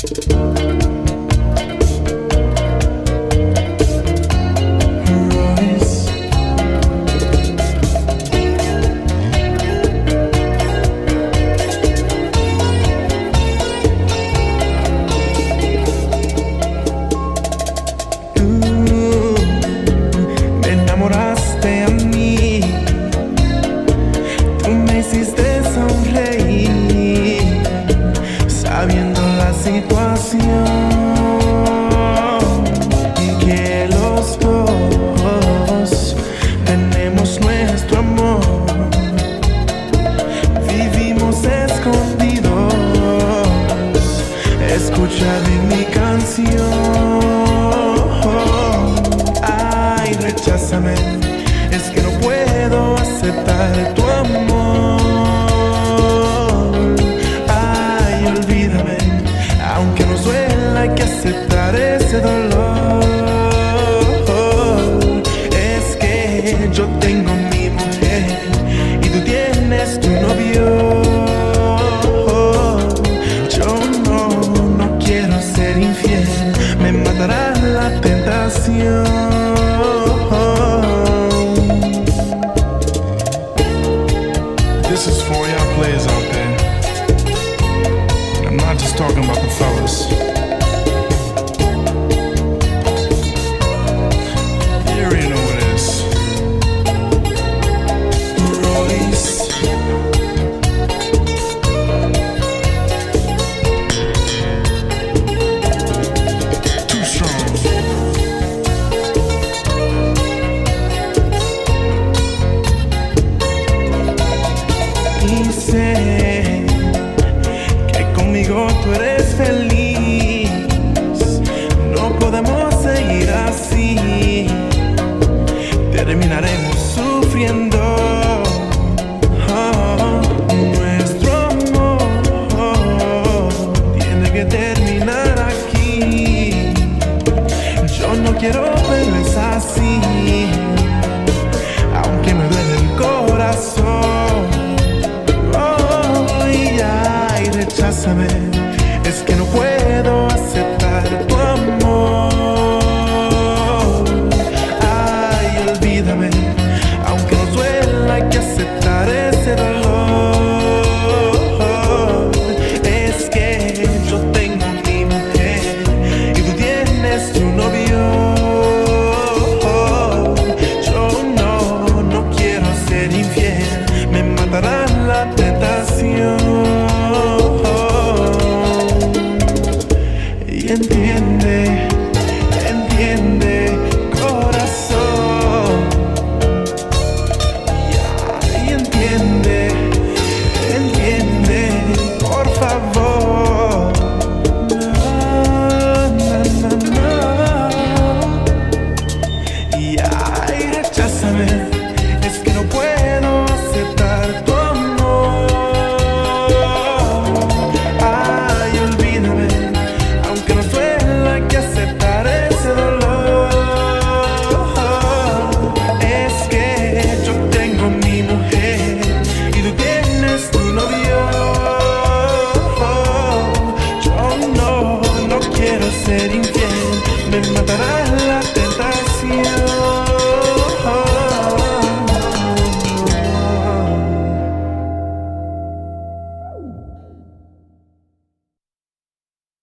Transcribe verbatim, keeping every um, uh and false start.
Sabiendo la situación y que los dos tenemos nuestro amor, vivimos escondidos. Escucha bien mi canción. Ay, recházame, es que no puedo aceptar tu amor. Aunque nos duela, hay que aceptar ese dolor. Es que yo tengo mi mujer y tú tienes tu novio. Yo no, no quiero ser infiel, me matará la tentación. This is for y'all players out there. I'm not just talking about the fellas. You already know what it is. Royce. Too strong. Y sé que conmigo tú eres feliz. No podemos seguir así, terminaremos sufriendo. Oh, nuestro amor tiene que terminar aquí. Yo no quiero verles así, aunque me duele el corazón. Oh, y ay, recházame, es que no puedo